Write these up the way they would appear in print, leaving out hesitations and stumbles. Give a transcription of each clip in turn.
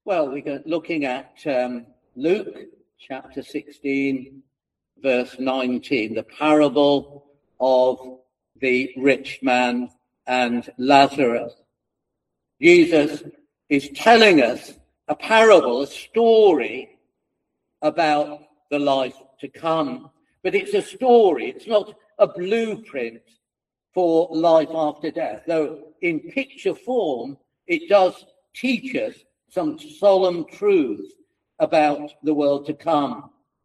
Well, we're looking at Luke chapter 16, verse 19, the parable of the rich man and Lazarus. Jesus is telling us a parable, a story about the life to come. But it's a story, it's not a blueprint for life after death, though in picture form it does teach us some solemn truths about the world to come.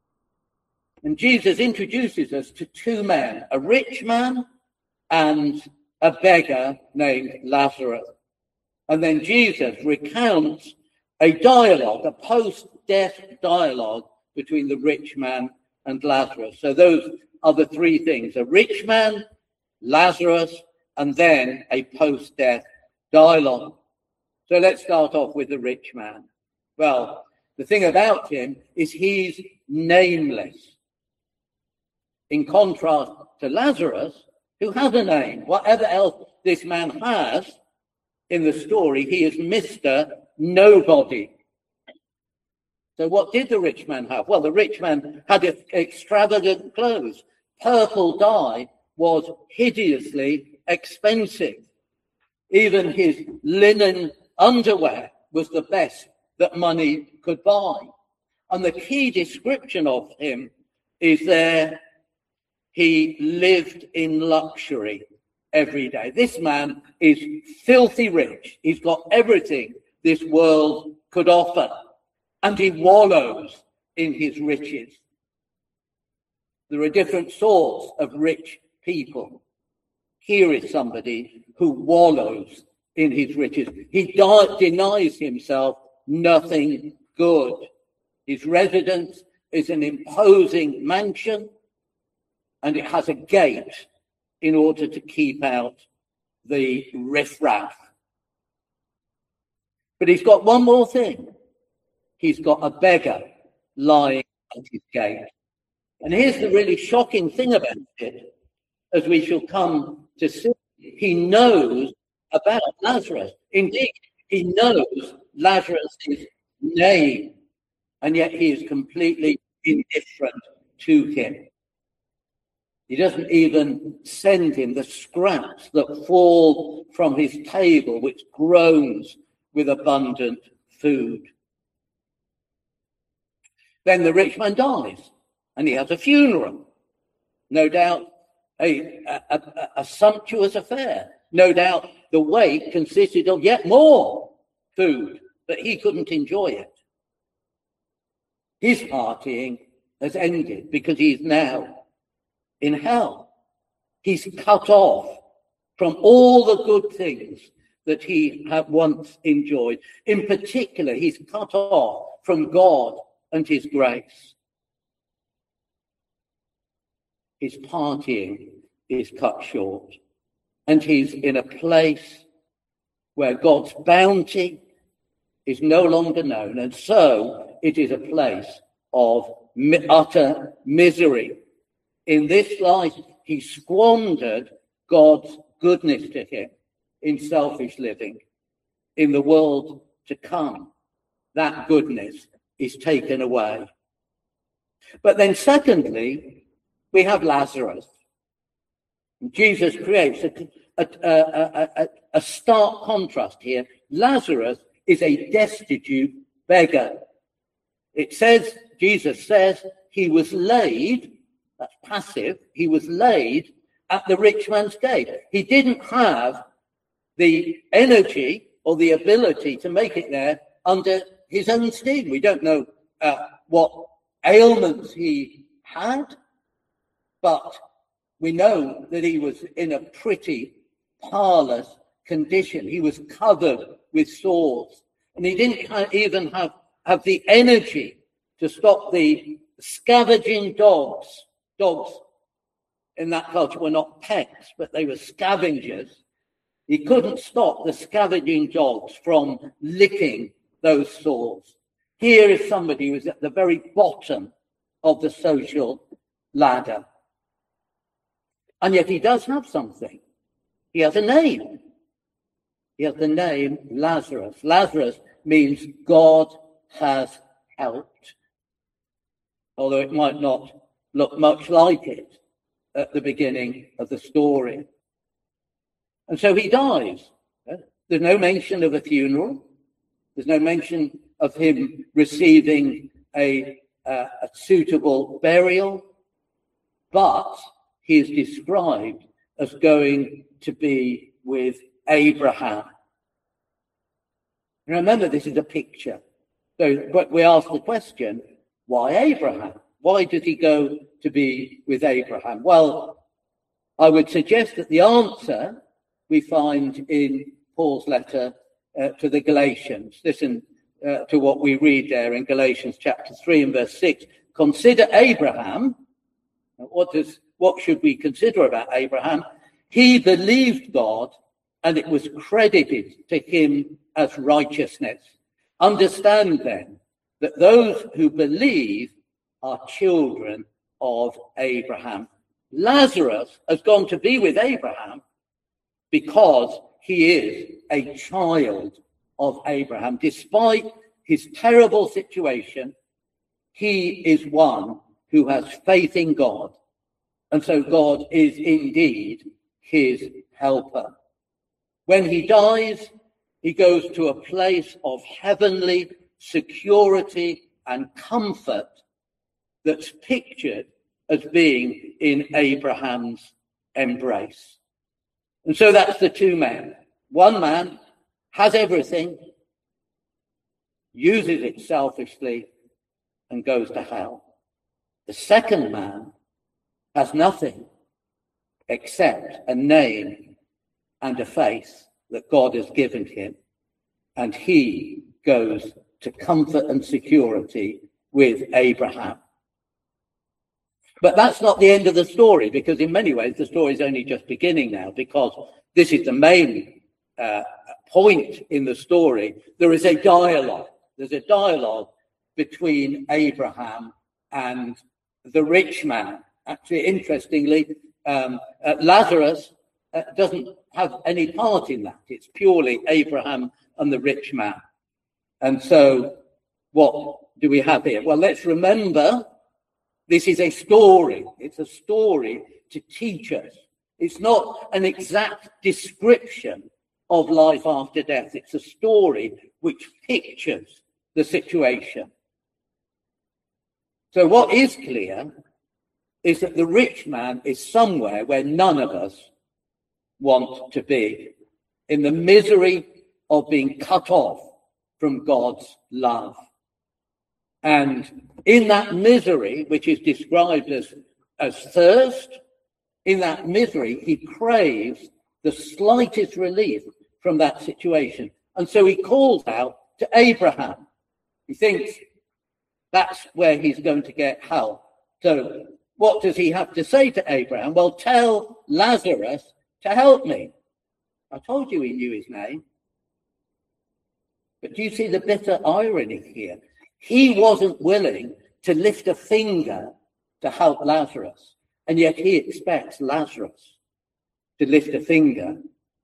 And Jesus introduces us to two men, a rich man and a beggar named Lazarus. And then Jesus recounts a dialogue, a post-death dialogue between the rich man and Lazarus. So those are the three things: a rich man, Lazarus, and then a post-death dialogue. So let's start off with the rich man. Well, the thing about him is he's nameless. In contrast to Lazarus, who has a name. Whatever else this man has in the story, he is Mr. Nobody. So what did the rich man have? Well, the rich man had extravagant clothes. Purple dye was hideously expensive. Even his linen underwear was the best that money could buy. And the key description of him is there: he lived in luxury every day. This man is filthy rich. He's got everything this world could offer, and he wallows in his riches. There are different sorts of rich people. Here is somebody who wallows in his riches. He denies himself nothing good. His residence is an imposing mansion, and it has a gate in order to keep out the riffraff. But he's got one more thing. He's got a beggar lying at his gate. And here's the really shocking thing about it, as we shall come to see. He knows about Lazarus. Indeed, he knows Lazarus' name, and yet he is completely indifferent to him. He doesn't even send him the scraps that fall from his table, which groans with abundant food. Then the rich man dies, and he has a funeral. No doubt a sumptuous affair. No doubt the wake consisted of yet more food, but he couldn't enjoy it. His partying has ended because he's now in hell. He's cut off from all the good things that he had once enjoyed. In particular, he's cut off from God and his grace. His partying is cut short, and he's in a place where God's bounty is no longer known, and so it is a place of utter misery. In this life, he squandered God's goodness to him in selfish living. In the world to come, that goodness is taken away. But then secondly, we have Lazarus. Jesus creates a stark contrast here. Lazarus is a destitute beggar. It says, Jesus says, he was laid, that's passive, he was laid at the rich man's gate. He didn't have the energy or the ability to make it there under his own steam. We don't know what ailments he had, but we know that he was in a pretty parlous condition. He was covered with sores, and he didn't even have the energy to stop the scavenging dogs. Dogs in that culture were not pets, but they were scavengers. He couldn't stop the scavenging dogs from licking those sores. Here is somebody who's at the very bottom of the social ladder. And yet he does have something. He has a name. He has the name Lazarus. Lazarus means God has helped, although it might not look much like it at the beginning of the story. And so he dies. There's no mention of a funeral. There's no mention of him receiving a suitable burial, but he is described as going to be with Abraham. Remember, this is a picture. So but we ask the question, why Abraham? Why did he go to be with Abraham? Well, I would suggest that the answer we find in Paul's letter to the Galatians. Listen to what we read there in Galatians chapter 3 and verse 6. Consider Abraham. What should we consider about Abraham? He believed God, and it was credited to him as righteousness. Understand then that those who believe are children of Abraham. Lazarus has gone to be with Abraham because he is a child of Abraham. Despite his terrible situation, he is one who has faith in God. And so God is indeed his helper. When he dies, he goes to a place of heavenly security and comfort that's pictured as being in Abraham's embrace. And so that's the two men. One man has everything, uses it selfishly, and goes to hell. The second man has nothing except a name and a faith that God has given him, and he goes to comfort and security with Abraham. But that's not the end of the story, because in many ways the story is only just beginning now, because this is the main point in the story. There is a dialogue. There's a dialogue between Abraham and the rich man. Actually, interestingly, Lazarus doesn't have any part in that. It's purely Abraham and the rich man. And so what do we have here? Well, let's remember this is a story. It's a story to teach us. It's not an exact description of life after death. It's a story which pictures the situation. So what is clear is that the rich man is somewhere where none of us want to be, in the misery of being cut off from God's love. And in that misery, which is described as thirst, in that misery, he craves the slightest relief from that situation. And so he calls out to Abraham. He thinks that's where he's going to get help. So what does he have to say to Abraham? Well, tell Lazarus to help me. I told you he knew his name. But do you see the bitter irony here? He wasn't willing to lift a finger to help Lazarus, and yet he expects Lazarus to lift a finger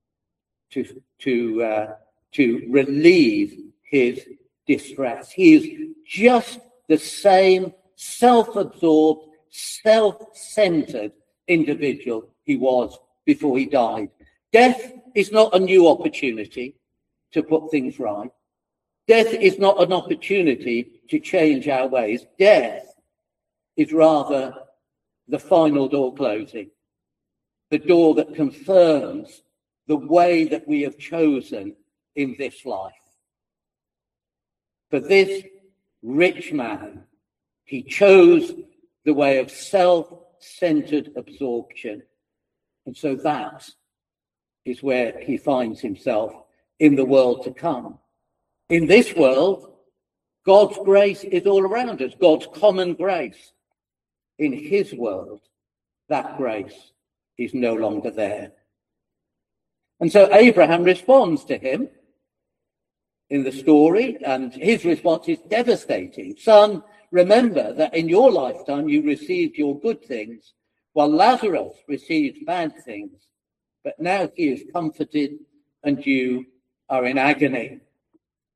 to relieve his distress. He is just the same self-absorbed, self-centered individual he was before he died. Death is not a new opportunity to put things right. Death is not an opportunity to change our ways. Death is rather the final door closing, the door that confirms the way that we have chosen in this life. For this rich man, he chose the way of self-centered absorption. And so that is where he finds himself in the world to come. In this world, God's grace is all around us, God's common grace. In his world, that grace is no longer there. And so Abraham responds to him in the story, and his response is devastating. Son, remember that in your lifetime you received your good things, while Lazarus received bad things. But now he is comforted and you are in agony.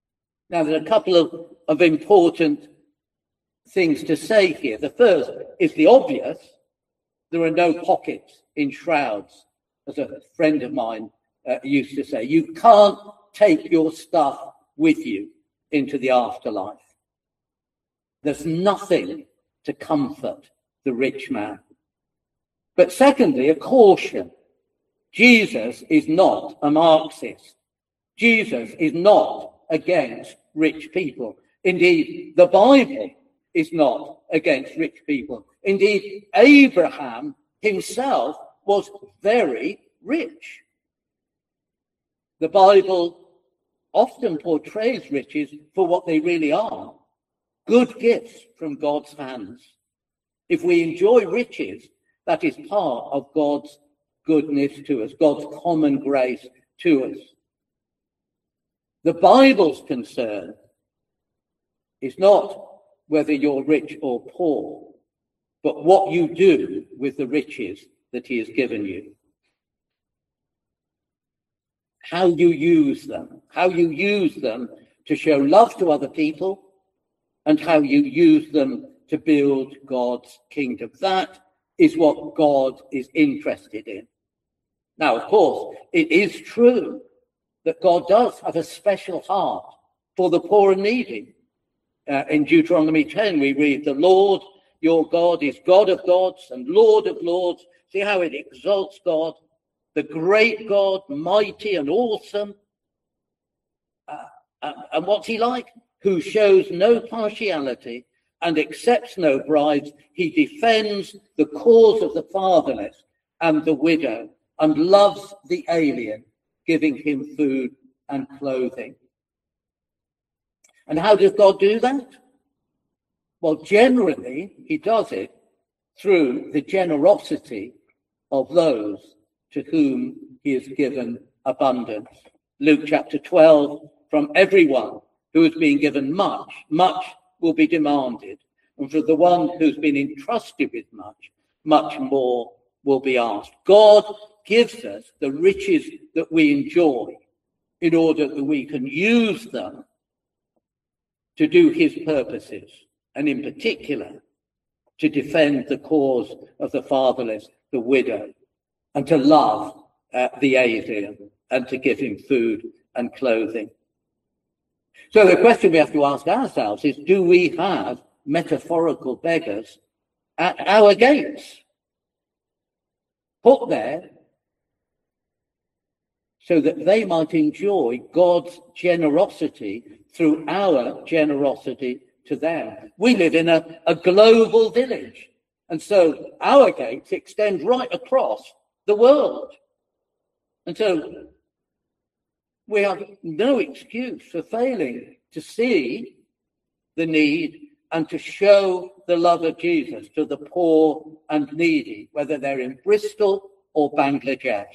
Now, there's a couple of important things to say here. The first is the obvious. There are no pockets in shrouds, as a friend of mine used to say. You can't take your stuff with you into the afterlife. There's nothing to comfort the rich man. But secondly, a caution. Jesus is not a Marxist. Jesus is not against rich people. Indeed, the Bible is not against rich people. Indeed, Abraham himself was very rich. The Bible often portrays riches for what they really are, good gifts from God's hands. If we enjoy riches, that is part of God's goodness to us, God's common grace to us. The Bible's concern is not whether you're rich or poor, but what you do with the riches that he has given you. How you use them to show love to other people, and how you use them to build God's kingdom. That is what God is interested in. Now, of course, it is true that God does have a special heart for the poor and needy. In Deuteronomy 10, we read, "The Lord your God is God of gods and Lord of lords." See how it exalts God, the great God, mighty and awesome. And what's he like? Who shows no partiality and accepts no bribes. He defends the cause of the fatherless and the widow and loves the alien, giving him food and clothing. And how does God do that? Well, generally, he does it through the generosity of those to whom he has given abundance. Luke chapter 12, "From everyone who has been given much, much will be demanded. And for the one who's been entrusted with much, much more will be asked." God gives us the riches that we enjoy in order that we can use them to do his purposes, and in particular, to defend the cause of the fatherless, the widow, and to love the alien, and to give him food and clothing. So the question we have to ask ourselves is, do we have metaphorical beggars at our gates? Put there so that they might enjoy God's generosity through our generosity to them. We live in a global village, and so our gates extend right across the world. And so we have no excuse for failing to see the need and to show the love of Jesus to the poor and needy, whether they're in Bristol or Bangladesh.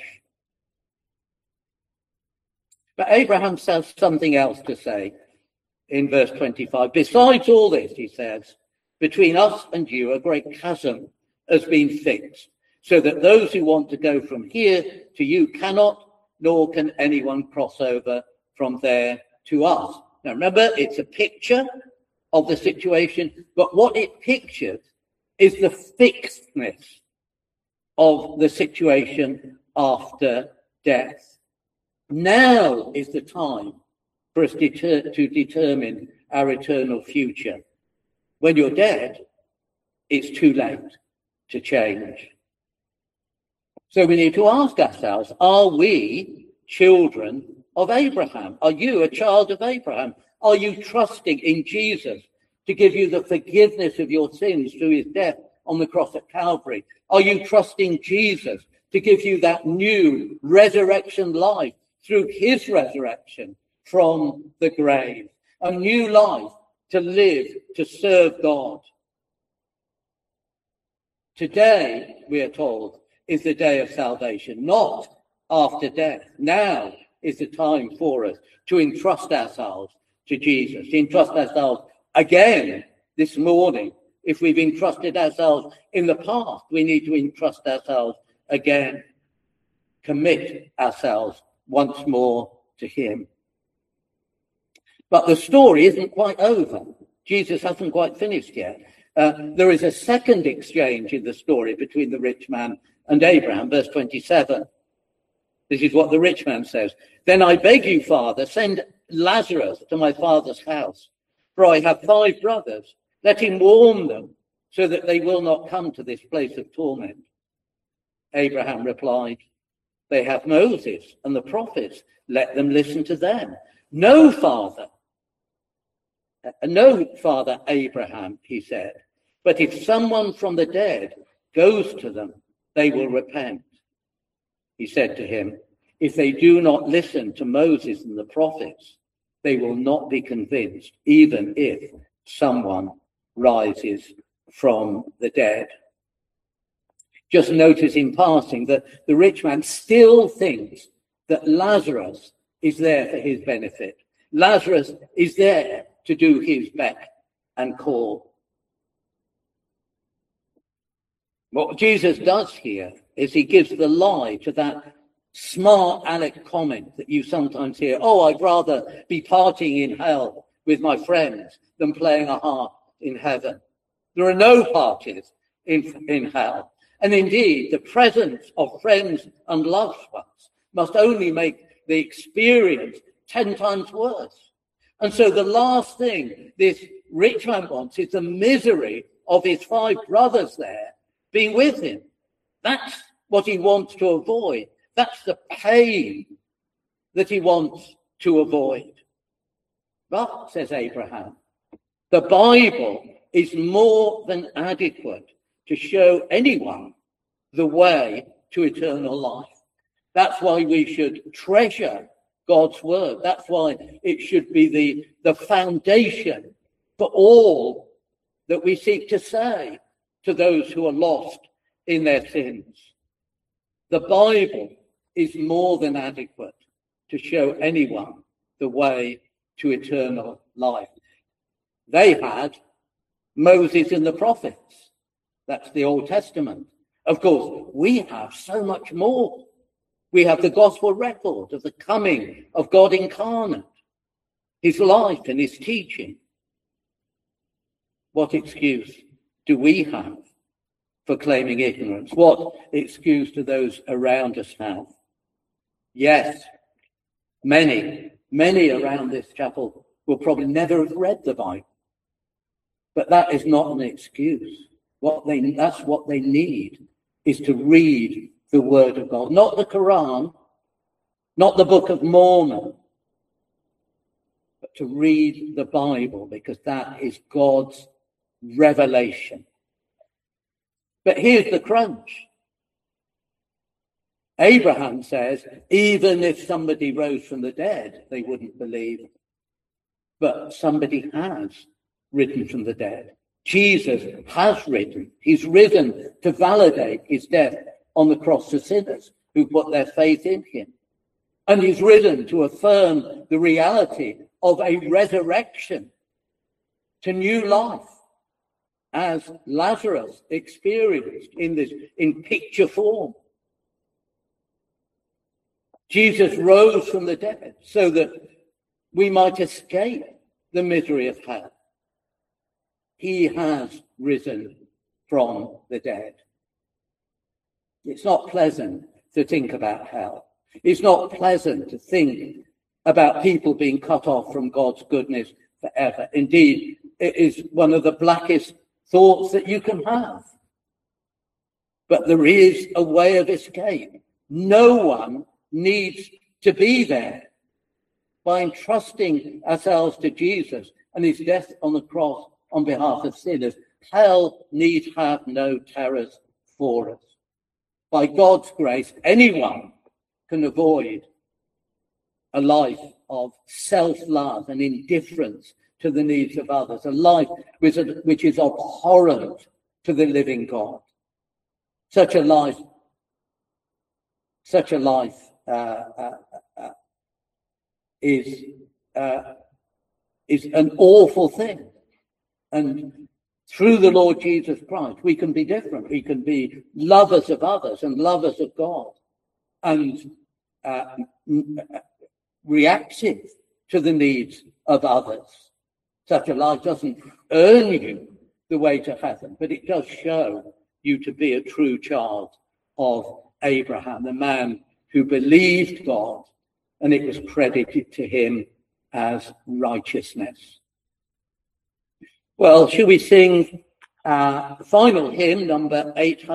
But Abraham has something else to say in verse 25. "Besides all this," he says, "between us and you a great chasm has been fixed, so that those who want to go from here to you cannot, nor can anyone cross over from there to us." Now remember, it's a picture of the situation, but what it pictures is the fixedness of the situation after death. Now is the time for us to determine our eternal future. When you're dead, it's too late to change. So we need to ask ourselves, are we children of Abraham? Are you a child of Abraham? Are you trusting in Jesus to give you the forgiveness of your sins through his death on the cross at Calvary? Are you trusting Jesus to give you that new resurrection life through his resurrection from the grave? A new life to live, to serve God. Today, we are told, is the day of salvation, not after death. Now is the time for us to entrust ourselves to Jesus, to entrust ourselves again this morning. If we've entrusted ourselves in the past, we need to entrust ourselves again. Commit ourselves once more to him. But the story isn't quite over. Jesus hasn't quite finished yet. There is a second exchange in the story between the rich man and Abraham, verse 27. This is what the rich man says. Then I beg you, Father, send Lazarus to my father's house, for I have 5 brothers. Let him warn them, so that they will not come to this place of torment. Abraham replied, they have Moses and the prophets. Let them listen to them. No, Father Abraham, he said, but if someone from the dead goes to them, they will repent. He said to him, if they do not listen to Moses and the prophets, they will not be convinced, even if someone rises from the dead. Just notice in passing that the rich man still thinks that Lazarus is there for his benefit. Lazarus is there to do his beck and call. What Jesus does here is he gives the lie to that smart aleck comment that you sometimes hear, oh, I'd rather be partying in hell with my friends than playing a harp in heaven. There are no parties in hell. And indeed, the presence of friends and loved ones must only make the experience 10 times worse. And so the last thing this rich man wants is the misery of his 5 brothers there being with him. That's what he wants to avoid. That's the pain that he wants to avoid. But, says Abraham, the Bible is more than adequate to show anyone the way to eternal life. That's why we should treasure God's word. That's why it should be the foundation for all that we seek to say to those who are lost in their sins. The Bible is more than adequate to show anyone the way to eternal life. They had Moses and the prophets. That's the Old Testament. Of course, we have so much more. We have the gospel record of the coming of God incarnate, his life and his teaching. What excuse do we have for claiming ignorance? What excuse do those around us have? Yes, many around this chapel will probably never have read the Bible. But that is not an excuse. That's what they need, is to read the Word of God. Not the Quran, not the Book of Mormon, but to read the Bible, because that is God's revelation. But here's the crunch. Abraham says, even if somebody rose from the dead, they wouldn't believe. But somebody has risen from the dead. Jesus has risen. He's risen to validate his death on the cross for sinners who put their faith in him. And he's risen to affirm the reality of a resurrection to new life, as Lazarus experienced in picture form. Jesus rose from the dead so that we might escape the misery of hell. He has risen from the dead. It's not pleasant to think about hell. It's not pleasant to think about people being cut off from God's goodness forever. Indeed, it is one of the blackest thoughts that you can have. But there is a way of escape. No one needs to be there. By entrusting ourselves to Jesus and his death on the cross on behalf of sinners, hell need have no terrors for us. By God's grace, anyone can avoid a life of self-love and indifference to the needs of others, a life which is abhorrent to the living God. Such a life is an awful thing. And through the Lord Jesus Christ, we can be different. We can be lovers of others and lovers of God, and reactive to the needs of others. Such a life doesn't earn you the way to heaven, but it does show you to be a true child of Abraham, the man who believed God, and it was credited to him as righteousness. Well, shall we sing the final hymn, number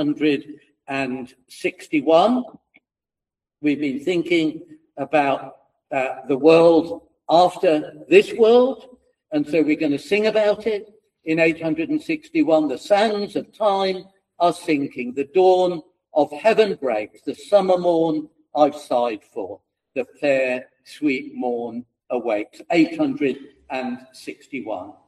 861? We've been thinking about the world after this world, and so we're going to sing about it in 861. The sands of time are sinking, the dawn of heaven breaks, the summer morn I've sighed for, the fair, sweet morn awakes. 861.